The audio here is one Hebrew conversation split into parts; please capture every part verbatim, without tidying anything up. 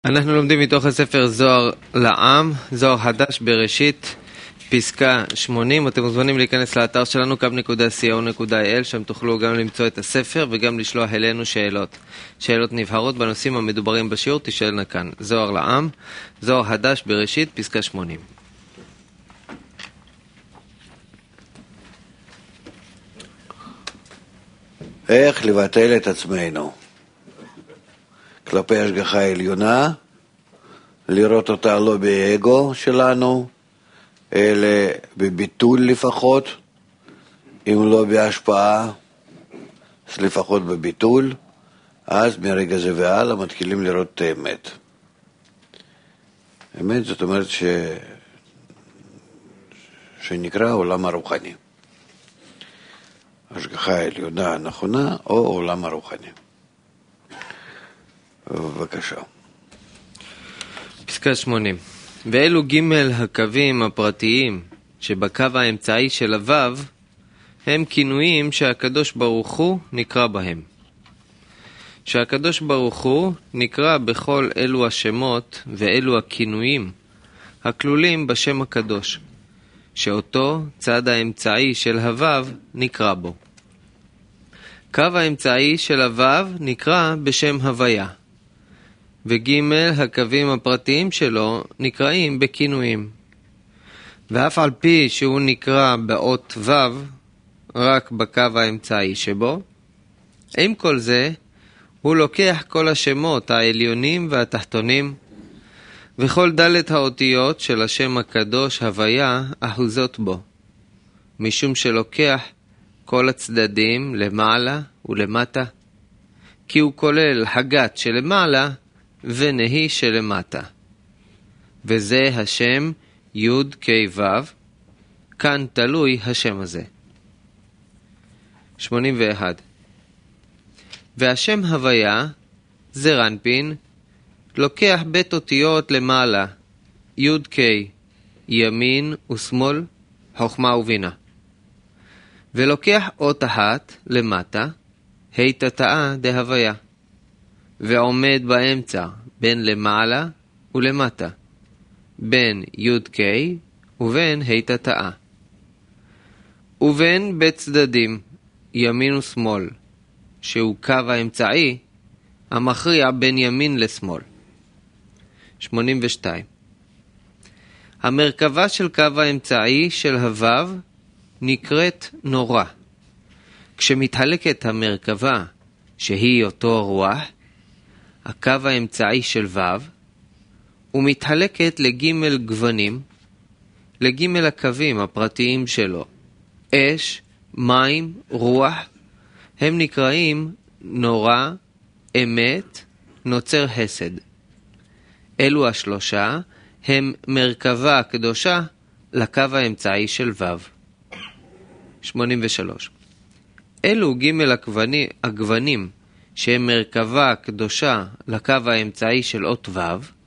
אנחנו לומדים מתוך הספר זוהר לעם, זוהר חדש בראשית, פסקה שמונים. אתם מוזמנים להיכנס לאתר שלנו קו נקודה סי או נקודה איי אל, שם תוכלו גם למצוא את הספר וגם לשלוח אלינו שאלות. שאלות נבהרות בנושאים המדוברים בשיעור תשאלנה כאן. זוהר לעם, זוהר חדש בראשית, פסקה שמונים. איך לבטל את עצמנו כלפי השגחה העליונה, לראות אותה לא באגו שלנו, אלא בביטול לפחות, אם לא בהשפעה, אז לפחות בביטול, אז מרגע זה והלאה מתחילים לראות את האמת. אמת זאת אומרת ש... שנקרא עולם הרוחני. השגחה העליונה הנכונה או עולם הרוחני. בבקשה. פסקה שמונים. ואלו ג' הקווים הפרטיים שבקו האמצעי של הוו הם כינויים שהקדוש ברוך הוא נקרא בהם. שהקדוש ברוך הוא נקרא בכל אלו השמות ואלו הכינויים הכלולים בשם הקדוש, שאותו צד האמצעי של הוו נקרא בו. קו האמצעי של הוו נקרא בשם הוויה, וג' הקווים הפרטיים שלו נקראים בכינויים. ואף על פי שהוא נקרא באות וו רק בקו האמצעי שבו, עם כל זה הוא לוקח כל השמות העליונים והתחתונים וכל דלת האותיות של השם הקדוש הוויה אחוזות בו, משום שלוקח כל הצדדים למעלה ולמטה, כי הוא כולל הגת שלמעלה ונהי שלמטה, וזה השם י' כ' ו', כאן תלוי השם הזה. שמונים ואחת. והשם הוויה זה רנפין לוקח בית אותיות למעלה, י' כ', ימין ושמאל, חוכמה ובינה, ולוקח אות אחת למטה, ה' תתאה דהוויה, ועומד באמצע בין למעלה ולמטה, בין י' כ' ובין ה' תתאה, ובין בצדדים ימין ושמאל, שהוא קו האמצעי המכריע בין ימין לשמאל. שמונים ושתיים. המרכבה של קו האמצעי של הוו נקראת נורא. כשמתחלקת המרכבה שהיא אותו רוח, הקו האמצעי של וו, ומתחלקת לג' גוונים, לג' הקווים הפרטיים שלו, אש, מים, רוח, הם נקראים נורא, אמת, נוצר חסד. אלו השלושה הם מרכבה קדושה לקו האמצעי של וו. שמונים ושלוש. אלו ג' הגוונים, הגוונים שהם מרכבה קדושה לקו האמצעי של אות וו,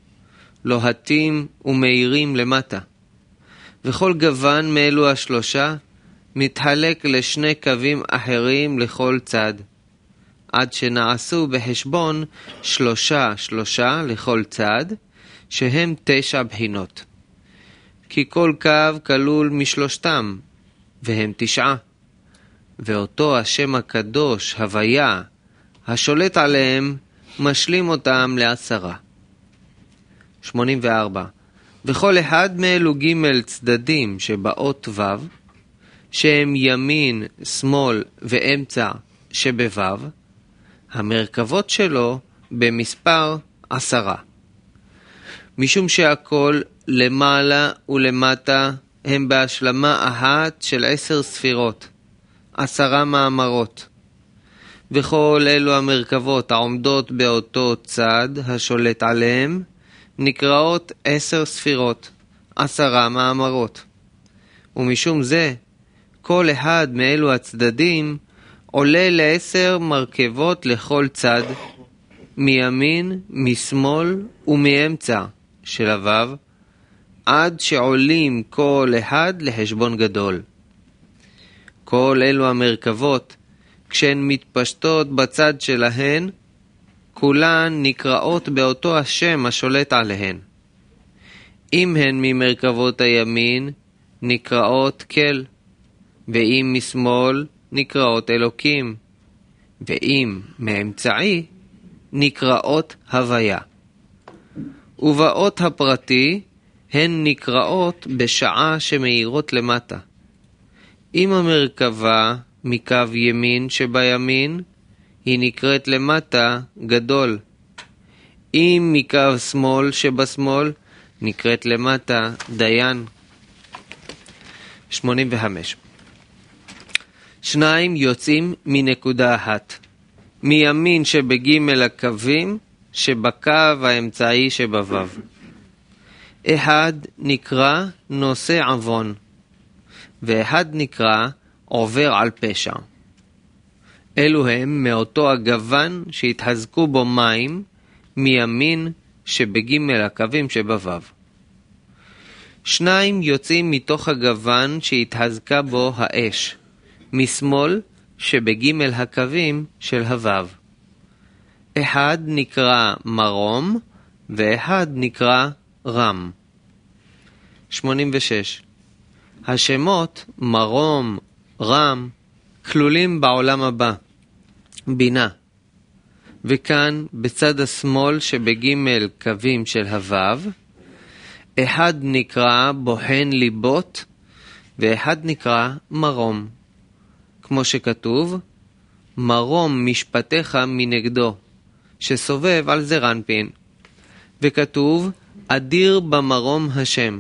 לוהטים ומאירים למטה. וכל גוון מאלו השלושה מתחלק לשני קווים אחרים לכל צד, עד שנעשו בחשבון שלושה שלושה לכל צד, שהם תשע בחינות. כי כל קו כלול משלושתם, והם תשעה. ואותו השם הקדוש, הוויה, השולט עליהם, משלים אותם לעשרה. שמונים וארבע. וכל אחד מאלו ג' צדדים שבאות וו, שהם ימין, שמאל ואמצע שבוו, המרכבות שלו במספר עשרה. משום שהכל למעלה ולמטה הם בהשלמה אחת של עשר ספירות, עשרה מאמרות. וכל אלו המרכבות העומדות באותו צד השולט עליהם נקראות עשר ספירות, עשרה מאמרות. ומשום זה כל אחד מאלו הצדדים עולה לעשר מרכבות לכל צד, מימין, משמאל ומאמצע של הוו, עד שעולים כל אחד לחשבון גדול. כל אלו המרכבות, כשהן מתפשטות בצד שלהן, כולן נקראות באותו השם השולט עליהן. אם הן ממרכבות הימין, נקראות כל, ואם משמאל, נקראות אלוקים, ואם מאמצעי, נקראות הוויה. ובאות הפרטי, הן נקראות בשעה שמאירות למטה. אם המרכבה מקו ימין שבימין, היא נקראת למטה גדול. אם מקו שמאל שבשמאל, נקראת למטה דיין. שמונים וחמש. שניים יוצאים מנקודה אחת. מימין שבג' הקווים שבקו האמצעי שבוו. אחד נקרא נושא עוון, ואחד נקרא עובר על פשע. אלו הם מאותו הגוון שהתחזקו בו מים מימין שבג' הקווים שבוו. שניים יוצאים מתוך הגוון שהתחזקה בו האש, משמאל שבג' הקווים של הוו. אחד נקרא מרום ואחד נקרא רם. שמונים ושש. השמות מרום, רם, כלולים בעולם הבא, בינה. וכאן בצד השמאל שבג' קווים של הוו, אחד נקרא בוחן ליבות ואחד נקרא מרום. כמו שכתוב, מרום משפטיך מנגדו, שסובב על זרנפין. וכתוב, אדיר במרום השם.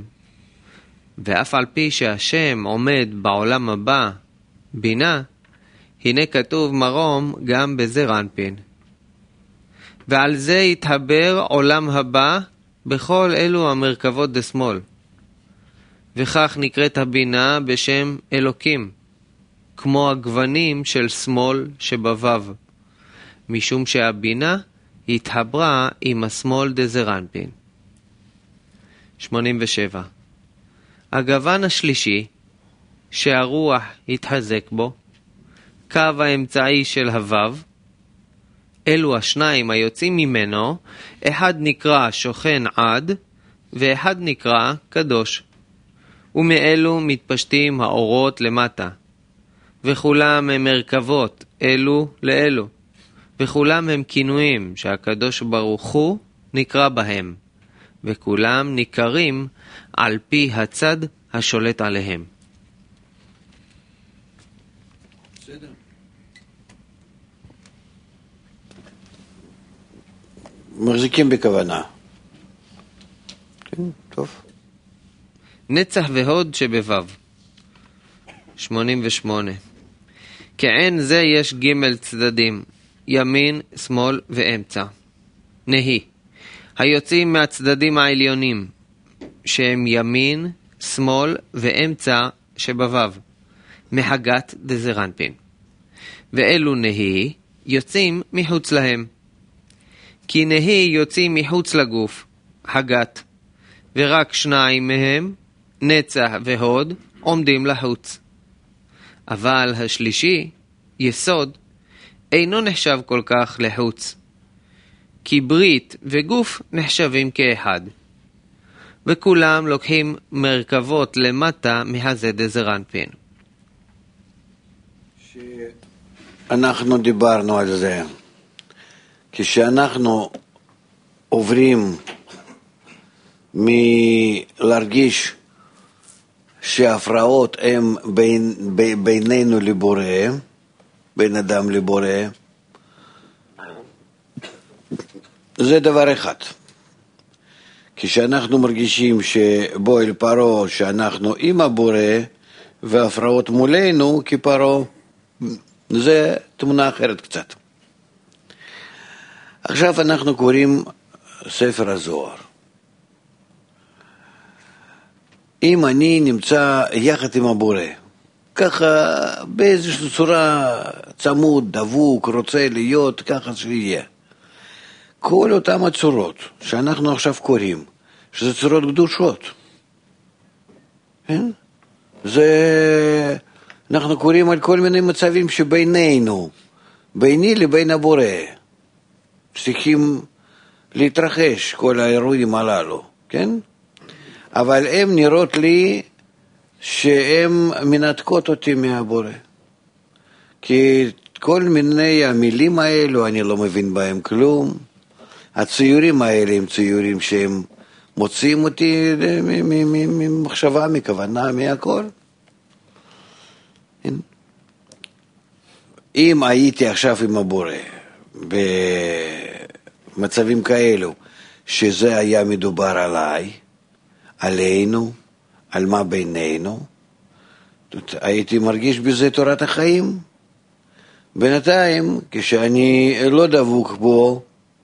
ואף על פי שהשם עומד בעולם הבא, בינה, הנה כתוב מרום גם בזרנפין. ועל זה יתהבר עולם הבא בכל אלו המרכבות דשמאל. וכך נקראת הבינה בשם אלוקים, כמו הגוונים של שמאל שבוו, משום שהבינה התחברה עם השמאל דזרנפין. שמונים ושבע. הגוון השלישי, שהרוח התחזק בו, קו האמצעי של הוו, אלו השניים היוצאים ממנו, אחד נקרא שוכן עד, ואחד נקרא קדוש. ומאלו מתפשטים האורות למטה, וכולם הם מרכבות אלו לאלו, וכולם הם כינויים שהקדוש ברוך הוא נקרא בהם, וכולם ניכרים על פי הצד השולט עליהם. בסדר. מחזיקים בכוונה. כן, טוב. נצח והוד שבבב. שמונים ושמונה. כעין זה יש ג' צדדים, ימין, שמאל ואמצע. נהי. היוצאים מהצדדים העליונים, שהם ימין, שמאל ואמצע שבבב, מהגת דזרנפין. ואלו נהי יוצאים מחוץ להם. כי נהי יוצאים מחוץ לגוף, הגת, ורק שניים מהם, נצח והוד, עומדים לחוץ. אבל השלישי, יסוד, אינו נחשב כל כך לחוץ, כי ברית וגוף נחשבים כאחד. וכולם לוקחים מרכבות למטה מהזה דזרנפין. אנחנו דיברנו על זה. כשאנחנו עוברים מלהרגיש שההפרעות הן בין, ב, בינינו לבורא, בין אדם לבורא, זה דבר אחד. כשאנחנו מרגישים שבו אל פרו שאנחנו עם הבורא וההפרעות מולנו כפרו, זה תמונה אחרת קצת. עכשיו אנחנו קוראים ספר הזוהר. אם אני נמצא יחד עם הבורא, ככה באיזושהי צורה צמוד, דבוק, רוצה להיות, ככה שיהיה. כל אותם הצורות שאנחנו עכשיו קוראים, שזה צורות קדושות. כן? זה, אנחנו קוראים על כל מיני מצבים שבינינו, ביני לבין הבורא. צריכים להתרחש, כל האירועים הללו, כן? אבל הם נראות לי שהן מנתקות אותי מהבורא. כי כל מיני המילים האלו, אני לא מבין בהם כלום. הציורים האלה הם ציורים שהם מוציאים אותי ממחשבה, מכוונה, מהכל. אם הייתי עכשיו עם הבורא במצבים כאלו, שזה היה מדובר עליי, עלינו, על מה בינינו, הייתי מרגיש בזה תורת החיים. בינתיים, כשאני לא דבוק בו,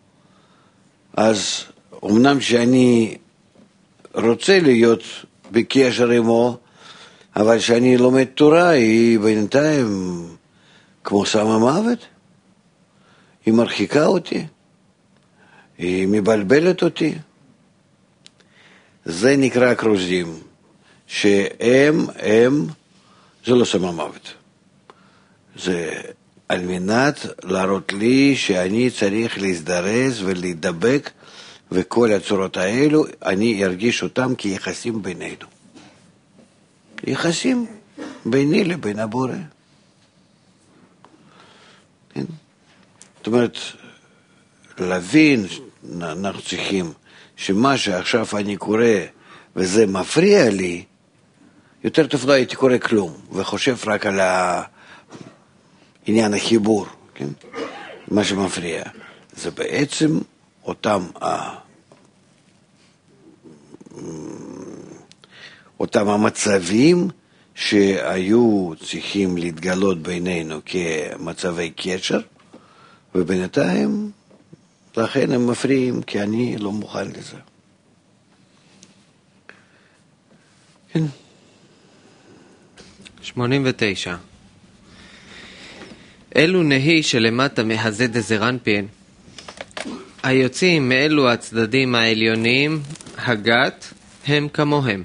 אז אמנם שאני רוצה להיות בקשר עמו, אבל שאני לומד תורה, היא בינתיים כמו סם המוות. היא מרחיקה אותי, היא מבלבלת אותי. זה נקרא כרוזים, שהם, הם, זה לא סם המוות. זה על מנת להראות לי שאני צריך להזדרז ולהידבק, וכל הצורות האלו אני ארגיש אותם כיחסים בינינו. יחסים ביני לבין הבורא. כן? זאת אומרת, להבין, אנחנו צריכים שמה שעכשיו אני קורא וזה מפריע לי, יותר טוב לא הייתי קורא כלום, וחושב רק על עניין החיבור, כן? מה שמפריע. זה בעצם אותם, אותם המצבים שהיו צריכים להתגלות בינינו כמצבי קשר, ובינתיים לכן הם מפריעים, כי אני לא מוכן לזה. כן. שמונים ותשע. אלו נהי שלמטה מהזה דזרנפין, היוצאים מאלו הצדדים העליוניים, הגת, הם כמוהם.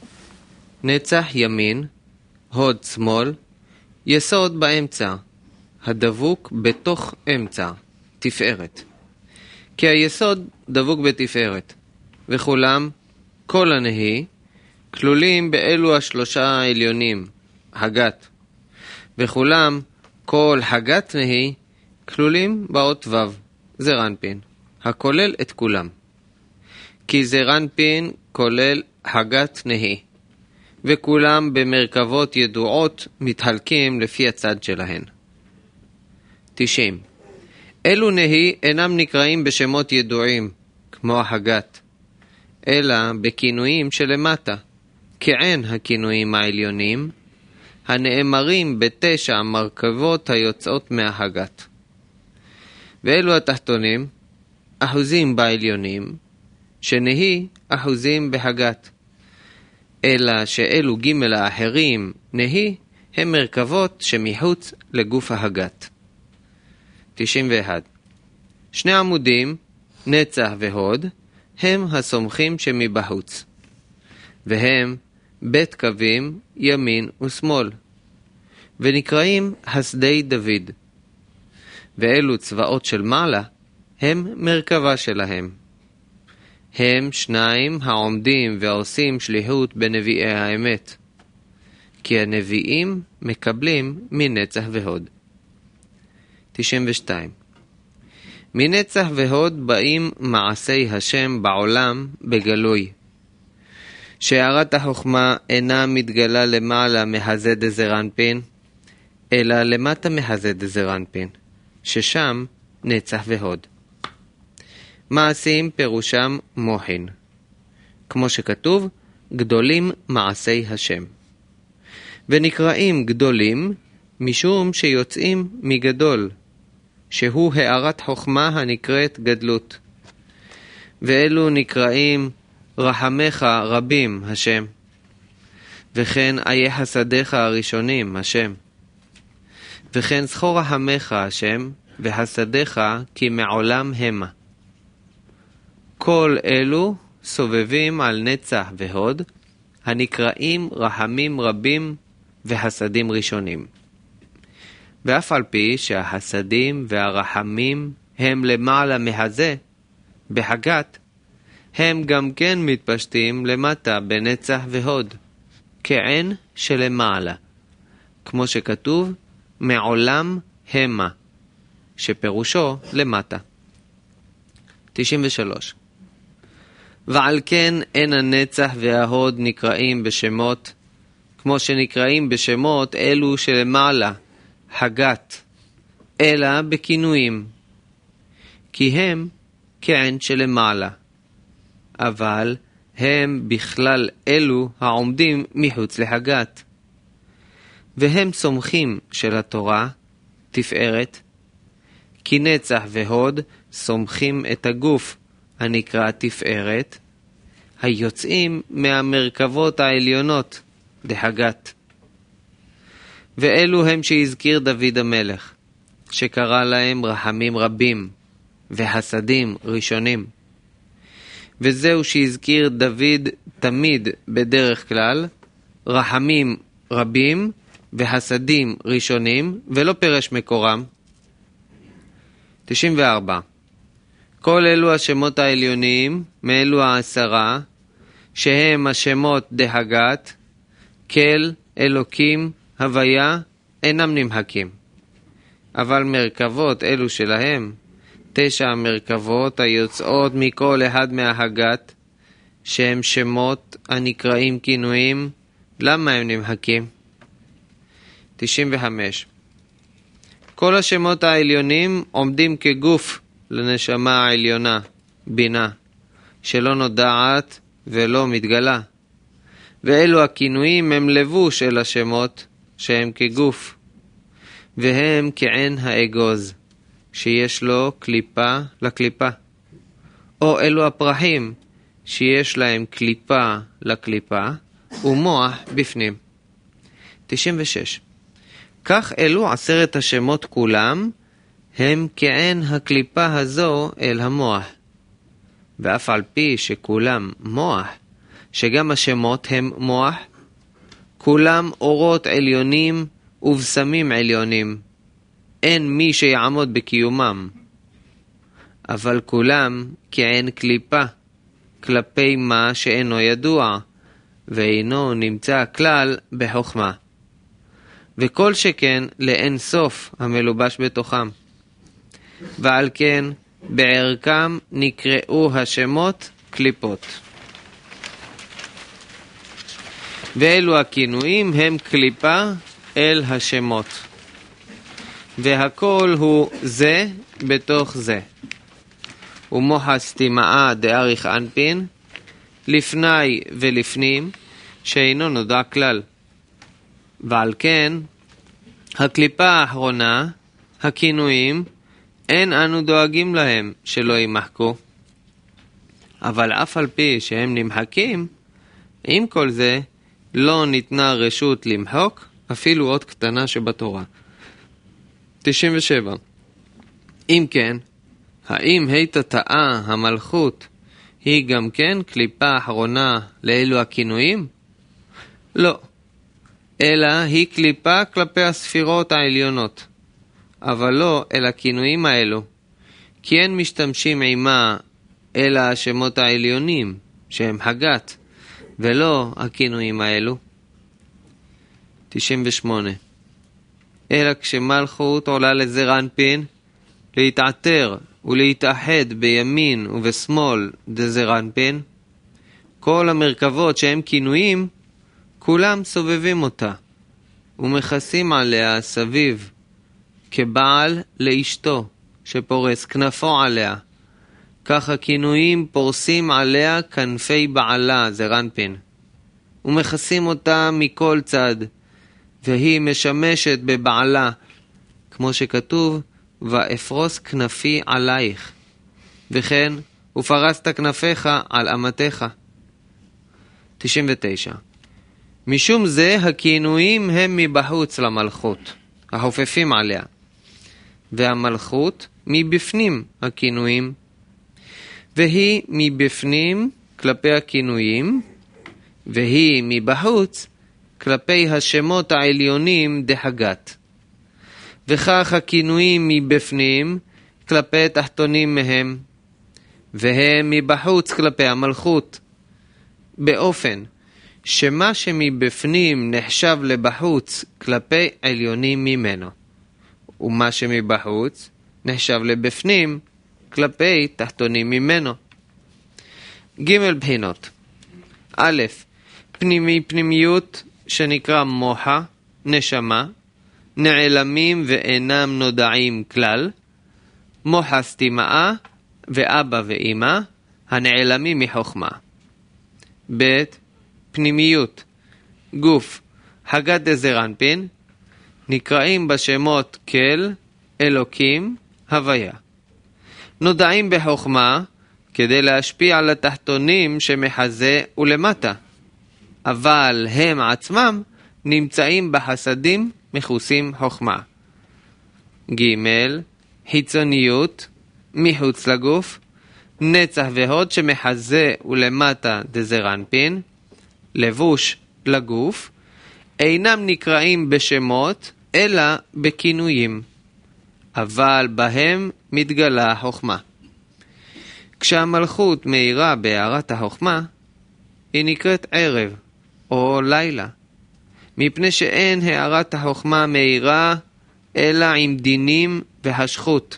נצח ימין, הוד שמאל, יסוד באמצע, הדבוק בתוך אמצע, תפארת. כי היסוד דבוק בתפארת, וכולם, כל הנהי, כלולים באלו השלושה העליונים, הגת. וכולם, כל הגת נהי, כלולים באות ו', זרנפין, הכולל את כולם. כי זרנפין כולל הגת נהי, וכולם במרכבות ידועות מתחלקים לפי הצד שלהן. תשעים. אלו נהי אינם נקראים בשמות ידועים, כמו הגת, אלא בכינויים שלמטה, כעין הכינויים העליונים, הנאמרים בתשע המרכבות היוצאות מהגת. ואלו התחתונים, אחוזים בעליונים, שנהי אחוזים בהגת. אלא שאלו ג' האחרים, נהי, הם מרכבות שמחוץ לגוף ההגת. תשעים ואחת. שני עמודים, נצח והוד, הם הסומכים שמבחוץ. והם בית קווים ימין ושמאל, ונקראים הסדי דוד. ואלו צבאות של מעלה, הם מרכבה שלהם. הם שניים העומדים ועושים שליחות בנביאי האמת, כי הנביאים מקבלים מנצח והוד. תשעים ושתיים. מנצח והוד באים מעשי השם בעולם בגלוי. שהערת החוכמה אינה מתגלה למעלה מהזה דזרנפין, אלא למטה מהזה דזרנפין, ששם נצח והוד. מעשים פירושם מוחין, כמו שכתוב, גדולים מעשי השם. ונקראים גדולים משום שיוצאים מגדול, שהוא הערת חוכמה הנקראת גדלות. ואלו נקראים רחמך רבים השם, וכן איי חסדיך הראשונים השם, וכן זכור רחמך השם, והשדיך כי מעולם המה. כל אלו סובבים על נצח והוד, הנקראים רחמים רבים והשדים ראשונים. ואף על פי שהחסדים והרחמים הם למעלה מהזה, בהגת, הם גם כן מתפשטים למטה בנצח והוד, כעין שלמעלה, כמו שכתוב, מעולם המה, שפירושו למטה. תשעים ושלוש. ועל כן אין הנצח וההוד נקראים בשמות, כמו שנקראים בשמות אלו שלמעלה, הגת, אלא בכינויים, כי הם כעין שלמעלה, אבל הם בכלל אלו העומדים מחוץ להגת. והם סומכים של התורה, תפארת, כי נצח והוד סומכים את הגוף הנקרא תפארת, היוצאים מהמרכבות העליונות, דהגת. ואלו הם שהזכיר דוד המלך, שקרא להם רחמים רבים והסדים ראשונים. וזהו שהזכיר דוד תמיד בדרך כלל, רחמים רבים והסדים ראשונים, ולא פרש מקורם. תשעים וארבע. כל אלו השמות העליוניים, מאלו העשרה, שהם השמות דהגת, כל, אלוקים, הוויה, אינם נמחקים. אבל מרכבות אלו שלהם, תשע המרכבות היוצאות מכל אחד מההגת, שהם שמות הנקראים כינויים, למה הם נמחקים? תשעים וחמש. כל השמות העליונים עומדים כגוף לנשמה העליונה, בינה, שלא נודעת ולא מתגלה. ואלו הכינויים הם לבוש אל השמות שהם כגוף, והם כעין האגוז, שיש לו קליפה לקליפה. או אלו הפרחים שיש להם קליפה לקליפה ומוח בפנים. תשעים ושש. כך אלו עשרת השמות כולם, הם כעין הקליפה הזו אל המוח. ואף על פי שכולם מוח, שגם השמות הם מוח, כולם אורות עליונים ובשמים עליונים, אין מי שיעמוד בקיומם. אבל כולם כעין קליפה, כלפי מה שאינו ידוע, ואינו נמצא כלל בחוכמה. וכל שכן לאין סוף המלובש בתוכם. ועל כן בערכם נקראו השמות קליפות. ואלו הכינויים הם קליפה אל השמות. והכל הוא זה בתוך זה. ומוחס תימאה דאריך אנפין, לפני ולפנים, שאינו נודע כלל. ועל כן, הקליפה האחרונה, הכינויים, אין אנו דואגים להם שלא יימחקו. אבל אף על פי שהם נמחקים, עם כל זה, לא ניתנה רשות למחוק, אפילו עוד קטנה שבתורה. תשעים ושבע. אם כן, האם היתתאה המלכות היא גם כן קליפה אחרונה לאלו הכינויים? לא. אלא היא קליפה כלפי הספירות העליונות, אבל לא אל הכינויים האלו, כי אין משתמשים עימה אלא השמות העליונים, שהם הגת, ולא הכינויים האלו. תשעים ושמונה. אלא כשמלכות עולה לזר אנפין, להתעתר ולהתאחד בימין ובשמאל דזר אנפין, כל המרכבות שהם כינויים, כולם סובבים אותה, ומכסים עליה סביב, כבעל לאשתו, שפורס כנפו עליה. כך הכינויים פורסים עליה כנפי בעלה, זרנפין, ומכסים אותה מכל צד, והיא משמשת בבעלה, כמו שכתוב, ואפרוס כנפי עלייך, וכן, ופרסת כנפיך על אמתך. תשעים ותשע. משום זה הכינויים הם מבחוץ למלכות, החופפים עליה, והמלכות מבפנים הכינויים, והיא מבפנים כלפי הכינויים, והיא מבחוץ כלפי השמות העליונים דהגת. וכך הכינויים מבפנים כלפי תחתונים מהם, והם מבחוץ כלפי המלכות, באופן שמה שמבפנים נחשב לבחוץ כלפי עליונים ממנו, ומה שמבחוץ נחשב לבפנים כלפי תחתונים ממנו. ג' בחינות. א', פנימי פנימיות שנקרא מוחה, נשמה, נעלמים ואינם נודעים כלל, מוחה סתימה ואבא ואמא, הנעלמים מחוכמה. ב', פנימיות, גוף, הגת דזרנפין, נקראים בשמות כל, אלוקים, הוויה. נודעים בחוכמה כדי להשפיע על התחתונים שמחזה ולמטה, אבל הם עצמם נמצאים בחסדים מחוסים חוכמה. ג', חיצוניות, מחוץ לגוף, נצח והוד שמחזה ולמטה דזרנפין, לבוש לגוף, אינם נקראים בשמות אלא בכינויים, אבל בהם מתגלה חוכמה. כשהמלכות מאירה בהארת החוכמה, היא נקראת ערב או לילה, מפני שאין הארת החוכמה מאירה אלא עם דינים והשכות.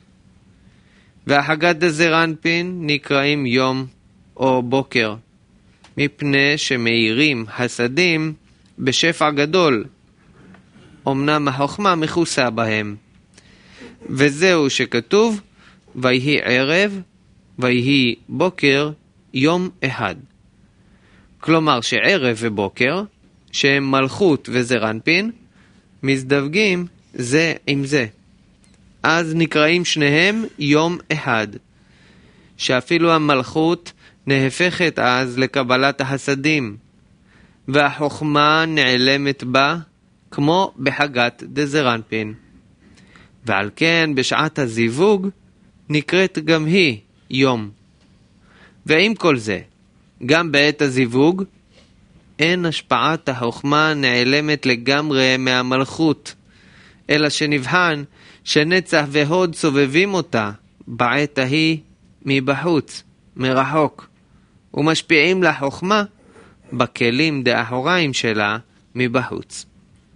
והחגת דזרנפין נקראים יום או בוקר, מפני שמאירים חסדים בשפע גדול, אמנם החוכמה מכוסה בהם. וזהו שכתוב, ויהי ערב, ויהי בוקר, יום אחד. כלומר שערב ובוקר, שהם מלכות וזרנפין, מזדווגים זה עם זה. אז נקראים שניהם יום אחד, שאפילו המלכות נהפכת אז לקבלת החסדים, והחוכמה נעלמת בה כמו בחגת דזרנפין. ועל כן בשעת הזיווג נקראת גם היא יום. ועם כל זה, גם בעת הזיווג, אין השפעת החוכמה נעלמת לגמרי מהמלכות, אלא שנבחן שנצח והוד סובבים אותה בעת ההיא מבחוץ, מרחוק, ומשפיעים לחוכמה בכלים דאחוריים שלה מבחוץ.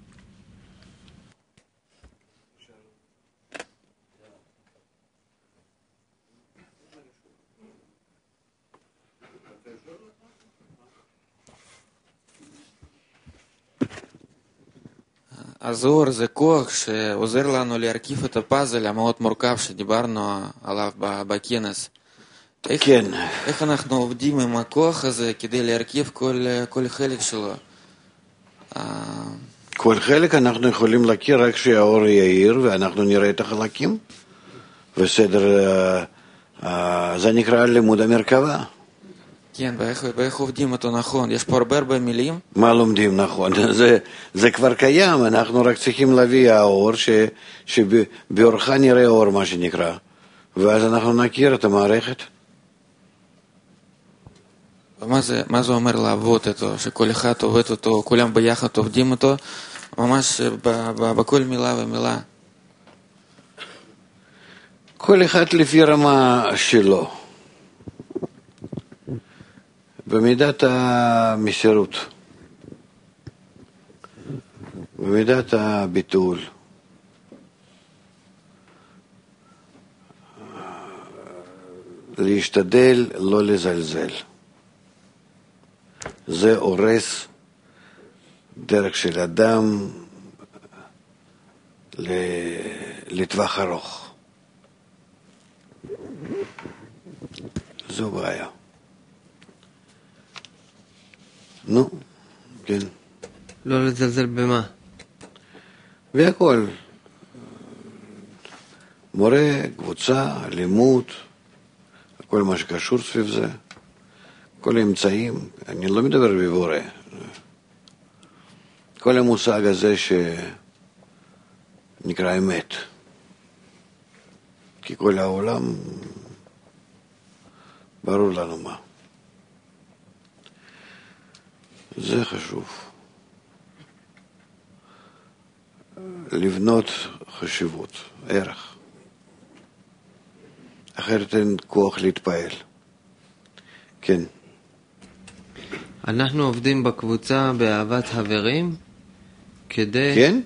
הזוהר זה כוח שעוזר לנו להרכיב את הפאזל המאוד מורכב שדיברנו עליו בכנס. איך, כן. איך אנחנו עובדים עם הכוח הזה כדי להרכיב כל, כל חלק שלו? כל חלק אנחנו יכולים להכיר רק שהאור יאיר ואנחנו נראה את החלקים. וסדר, זה נקרא לימוד המרכבה. כן, ואיך, ואיך עובדים אותו נכון? יש פה הרבה הרבה מילים. מה לומדים נכון? זה, זה כבר קיים, אנחנו רק צריכים להביא האור, ש, שבאורך נראה אור מה שנקרא, ואז אנחנו נכיר את המערכת. ומה זה, מה זה אומר לעבוד אותו? שכל אחד עובד אותו, כולם ביחד עובדים אותו, ממש ב, ב, בכל מילה ומילה. כל אחד לפי רמה שלו. במידת המסירות, במידת הביטול, להשתדל לא לזלזל. זה הורס דרך של אדם לטווח ארוך. זו בעיה. נו, כן. לא לזלזל במה? והכל. מורה, קבוצה, לימוד, כל מה שקשור סביב זה, כל האמצעים, אני לא מדבר בבורא. כל המושג הזה שנקרא אמת. כי כל העולם ברור לנו מה. זה חשוב. לבנות חשיבות, ערך. אחרת אין כוח להתפעל. כן. אנחנו עובדים בקבוצה באהבת חברים כדי... כן?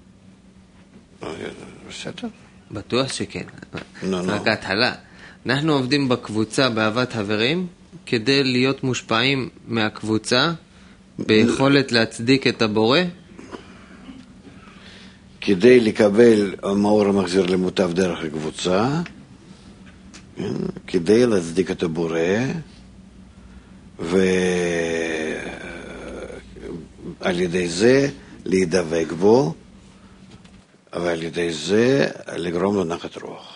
בסדר. בטוח שכן. נו, נו. רק התחלה. אנחנו עובדים בקבוצה באהבת חברים כדי להיות מושפעים מהקבוצה ביכולת להצדיק את הבורא. כדי לקבל מאור המחזיר למוטב דרך הקבוצה, כדי להצדיק את הבורא, ועל ידי זה להידבק בו, ועל ידי זה לגרום לו נחת רוח.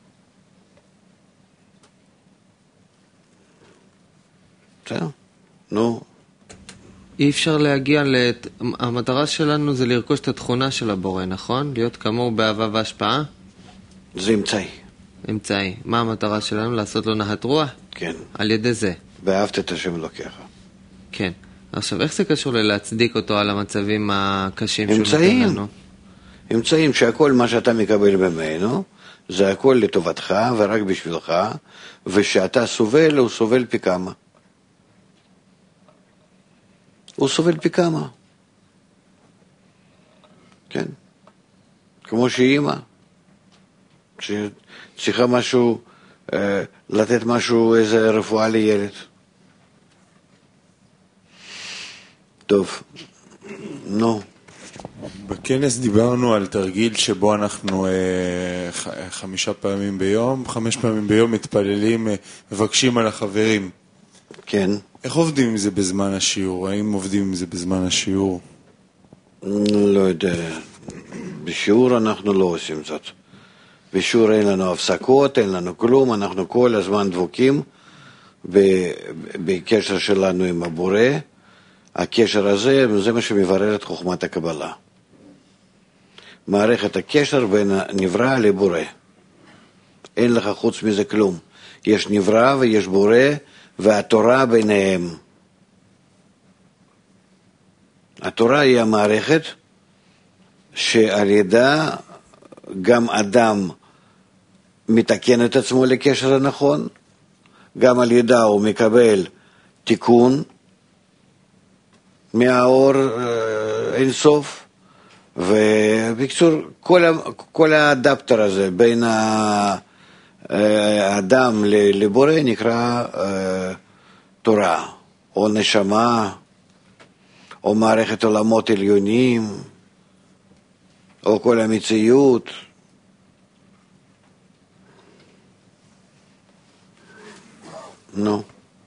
בסדר? נו. אי אפשר להגיע לת... המטרה שלנו זה לרכוש את התכונה של הבורא, נכון? להיות כמוהו באהבה והשפעה? זה אמצעי. אמצעי. מה המטרה שלנו? לעשות לו נחת רוח? כן. על ידי זה. ואהבת את השם אלוקיך. כן. עכשיו, איך זה קשור ללהצדיק אותו על המצבים הקשים אמצעים. שהוא נותן לנו? אמצעים שהכל מה שאתה מקבל ממנו, זה הכל לטובתך ורק בשבילך, ושאתה סובל, הוא סובל פי כמה. הוא סובל פי כמה. כן. כמו שאימא, שצריכה משהו, אה, לתת משהו, איזה רפואה לילד. טוב, נו. בכנס דיברנו על תרגיל שבו אנחנו אה, ח, חמישה פעמים ביום, חמש פעמים ביום מתפללים, אה, מבקשים על החברים. כן. איך עובדים עם זה בזמן השיעור? האם עובדים עם זה בזמן השיעור? לא יודע. בשיעור אנחנו לא עושים זאת. בשיעור אין לנו הפסקות, אין לנו כלום, אנחנו כל הזמן דבוקים בקשר שלנו עם הבורא. הקשר הזה, זה מה שמברר את חוכמת הקבלה. מערכת הקשר בין הנברא לבורא. אין לך חוץ מזה כלום. יש נברא ויש בורא, והתורה ביניהם. התורה היא המערכת שעל ידה גם אדם מתקן את עצמו לקשר הנכון, גם על ידה הוא מקבל תיקון מהאור אין סוף, ובקצור כל, כל האדפטר הזה בין האדם לבורא נקרא תורה, או נשמה, או מערכת עולמות עליונים, או כל המציאות. נו.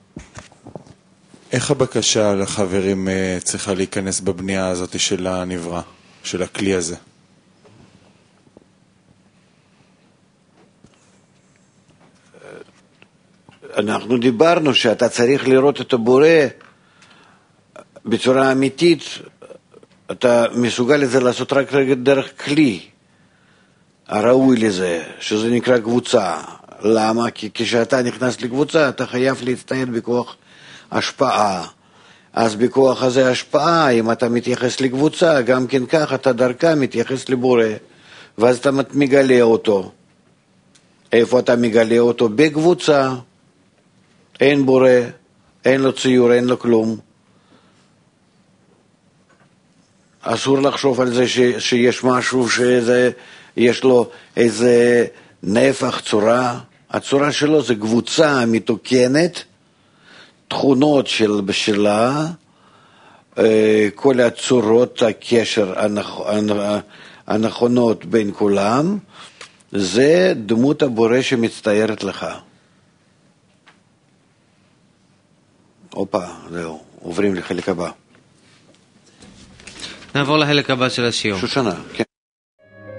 איך הבקשה לחברים צריכה להיכנס בבנייה הזאת של הנברא, של הכלי הזה? אנחנו דיברנו שאתה צריך לראות את הבורא בצורה אמיתית, אתה מסוגל את זה לעשות רק דרך כלי הראוי לזה, שזה נקרא קבוצה. למה? כי כשאתה נכנס לקבוצה אתה חייב להצטייד בכוח השפעה. אז בכוח הזה השפעה, אם אתה מתייחס לקבוצה, גם כן כך אתה דרכה מתייחס לבורא, ואז אתה מגלה אותו. איפה אתה מגלה אותו? בקבוצה. אין בורא, אין לו ציור, אין לו כלום. אסור לחשוב על זה ש, שיש משהו שיש לו איזה נפח, צורה. הצורה שלו זה קבוצה מתוקנת, תכונות של בשלה, כל הצורות הקשר הנכונות בין כולם, זה דמות הבורא שמצטיירת לך. אופה, זהו, עוברים לחלק הבא. נעבור לחלק הבא של השיעור. שושנה, כן.